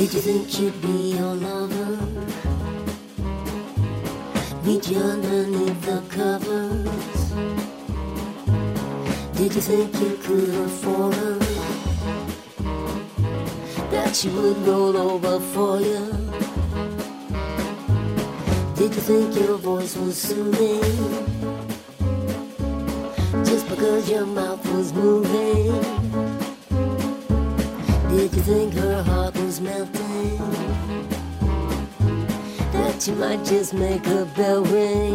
Did you think you'd be your lover? Meet you underneath the covers. Did you think you could afford her? That she would roll over for you? Did you think your voice was soothing? Just because your mouth was moving? Did you think her heart was melting? That you might just make her bell ring?